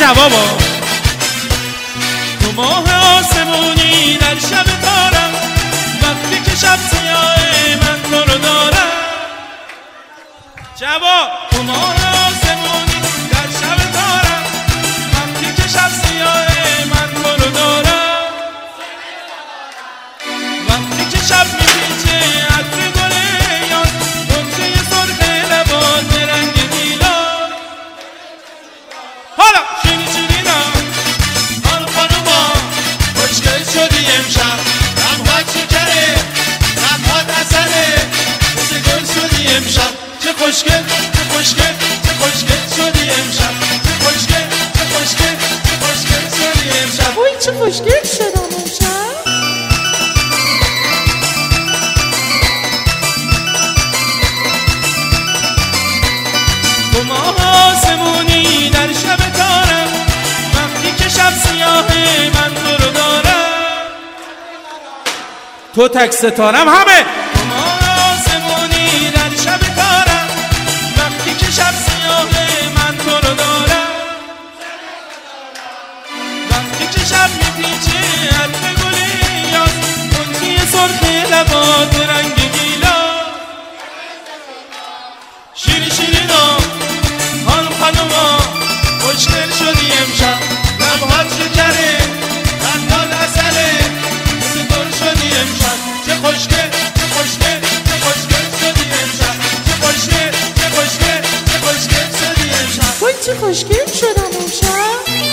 جوابا. تو ماه آسمونی در شب تارم، وقتی که شب سیاه من تو رو دارم. جواب. تو ماه آسمونی در شب تارم، وقتی که شب سیاه من تو رو دارم. وقتی که شب میپیچه عطر گل یاد، غنچه سرخ لبات رنگ گیلان. حالا شیرین شیرینا آن خانوما، خوشگل شدی امشب، لبهات شکره لبهات عسله، مثل گل شدی امشب. چه خوشگل چه خوشگل چه خوشگل شدی امشب، چه خوشگل چه خوشگل چه خوشگل شدی امشب. وای چه خوشگل شدم امشب. تو ماه آسمونی در شب تارم، وقتی که شب سیاه من تو رو دارم. تو تک ستارم همه. تو ماه آسمونی در شب تارم، وقتی که شب سیاه من تو رو دارم. وقتی که شب میپیچه عطر گل یاس، غنچه سرخ لبات رنگ گیلاس. شیرین شیرینا خانم خانوما، خوشگل شدی امشب، لبهات شکره لبهات عسله، مثل گل شدی امشب. چه خوشگل چه خوشگل چه خوشگل شدی امشب، چه خوشگل چه خوشگل چه خوشگل شدی امشب. وای چه خوشگل شدم امشب.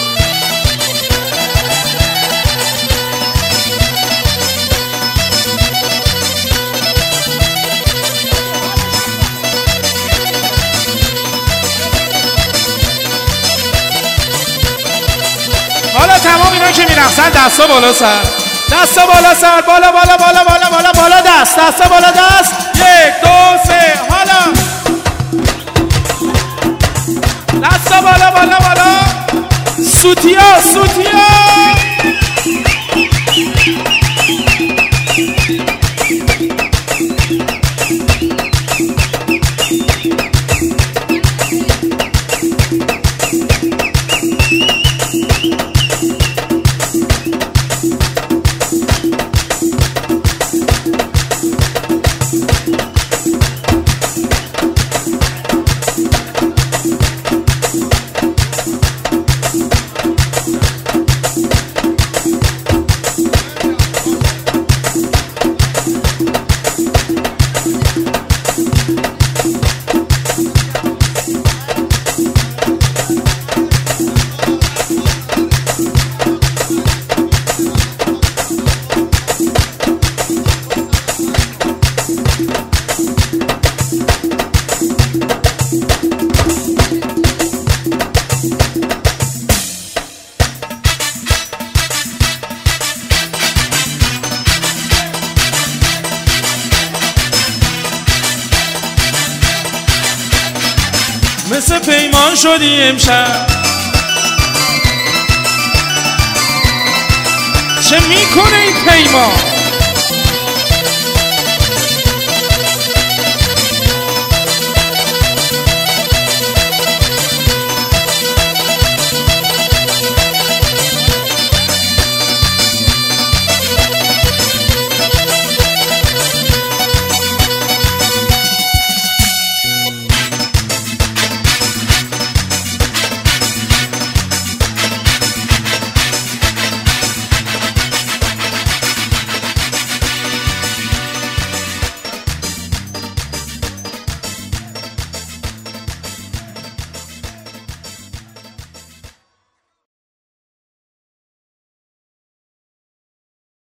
حالا تمام اینا که میرقصن دستا بالا سر، دستا بالا سر، بالا بالا بالا بالا بالا بالا دست، دستا بالا دست. 1 2 3 حالا دستا بالا بالا بالا. سوتیا سوتیا. مثل پیمان شدی امشب، چه میکنه این پیمان؟